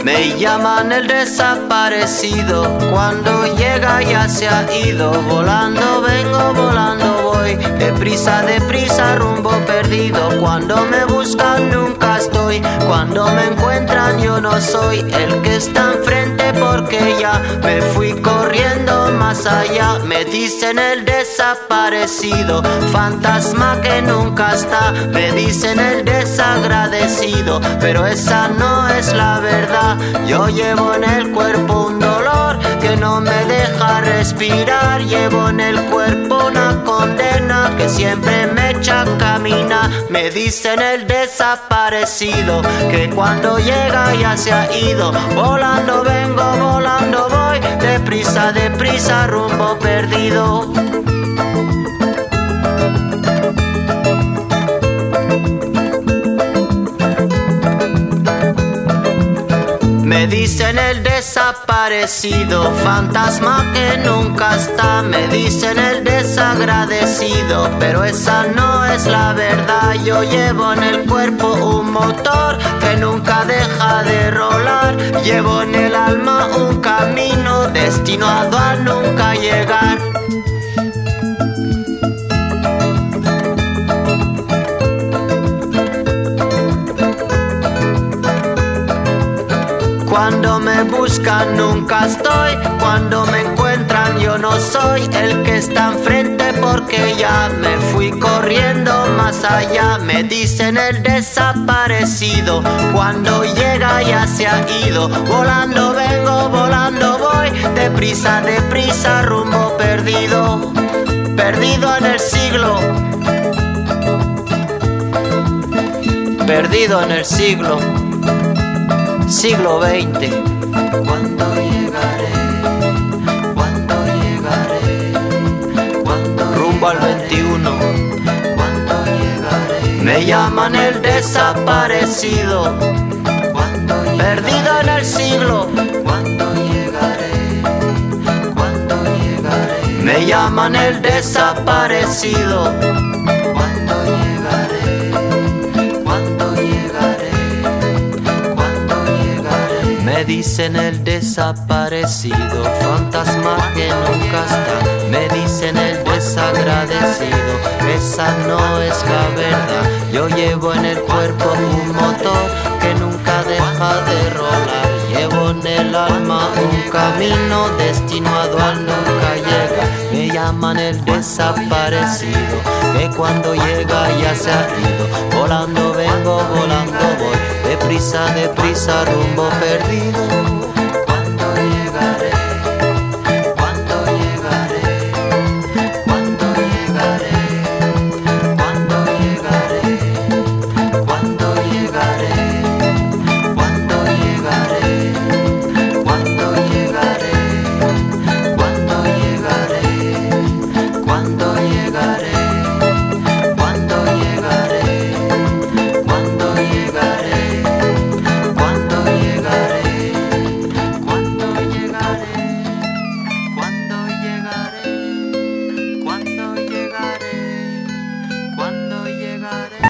Me llaman el desaparecido, cuando llega ya se ha ido. Volando vengo, volando voy, deprisa, rumbo perdido. Cuando me buscan nunca estoy, cuando me encuentran yo no soy el que está enfrente, porque ya me fui corriendo más allá. Me dicen el desaparecido, fantasma que nunca está. Me dicen el desagradecido, pero esa no es la verdad. Yo llevo en el cuerpo un dolor que no me deja respirar. Llevo en el cuerpo una condena que siempre me echa a caminar. Me dicen el desaparecido, que cuando llega ya se ha ido. Volando vengo, volando voy, deprisa, rumbo perdido. Me dicen el desaparecido, fantasma que nunca está. Me dicen el desagradecido, pero esa no es la verdad. Yo llevo en el cuerpo un motor que nunca deja de rolar. Llevo en el alma un camino destinado a nunca llegar. Cuando me buscan nunca estoy, cuando me encuentran yo no soy el que está enfrente, porque ya me fui corriendo más allá. Me dicen el desaparecido, cuando llega ya se ha ido. Volando vengo, volando voy, deprisa, rumbo perdido. Perdido en el siglo, perdido en el siglo XX. ¿Cuándo llegaré? ¿Cuándo llegaré? ¿Cuándo rumbo al 21? ¿Cuándo llegaré? Me llaman el desaparecido, perdido en el siglo. ¿Cuándo llegaré? ¿Cuándo llegaré? Me llaman el desaparecido. ¿Cuándo llegaré? ¿Cuándo llegaré? Me dicen el desaparecido, fantasma que nunca está. Me dicen el desagradecido, esa no es la verdad. Yo llevo en el cuerpo un motor que nunca deja de rolar. Llevo en el alma un camino destinado a nunca llegar. Me llaman el desaparecido, que cuando llega ya se ha ido. Volando vengo, volando voy, deprisa, rumbo perdido.